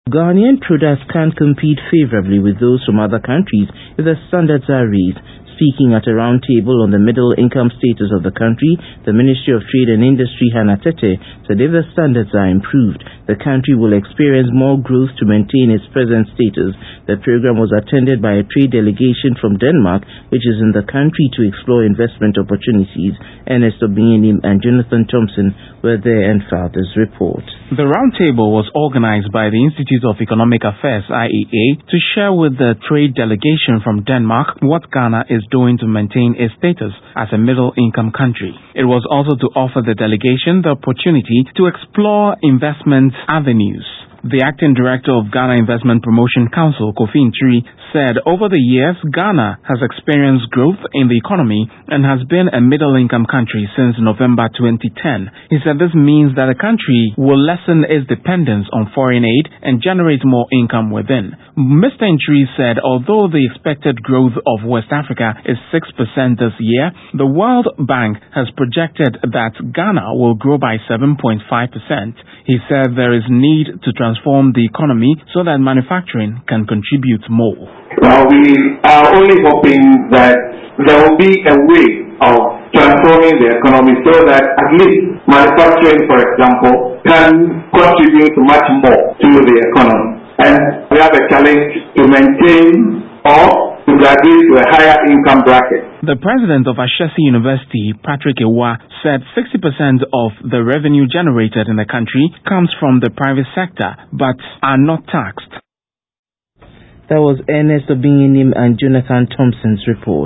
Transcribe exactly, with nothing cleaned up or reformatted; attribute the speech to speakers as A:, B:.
A: Ghanaian products can't compete favorably with those from other countries if the standards are raised. Speaking at a roundtable on the middle income status of the country, the Ministry of Trade and Industry, Hannah Tete, said if the standards are improved, the country will experience more growth to maintain its present status. The program was attended by a trade delegation from Denmark, which is in the country to explore investment opportunities. Ernest Obinyenim and Jonathan Thompson were there and filed this report.
B: The roundtable was organized by the Institute of Economic Affairs, I E A, to share with the trade delegation from Denmark what Ghana is doing to maintain its status as a middle-income country. It was also to offer the delegation the opportunity to explore investment avenues. The acting director of Ghana Investment Promotion Council, Kofi Ntiri, said over the years, Ghana has experienced growth in the economy and has been a middle-income country since November twenty ten. He said this means that the country will lessen its dependence on foreign aid and generate more income within. Mister Ntiri said although the expected growth of West Africa is six percent this year, the World Bank has projected that Ghana will grow by seven point five percent. He said there is need to transform the economy so that manufacturing can contribute more.
C: Well, we are only hoping that there will be a way of transforming the economy so that at least manufacturing, for example, can contribute much more to the economy. And we have a challenge to maintain or to graduate to a higher income bracket.
B: The president of Ashesi University, Patrick Ewa, said sixty percent of the revenue generated in the country comes from the private sector but are not taxed.
A: That was Ernest Obinyenim and Jonathan Thompson's report.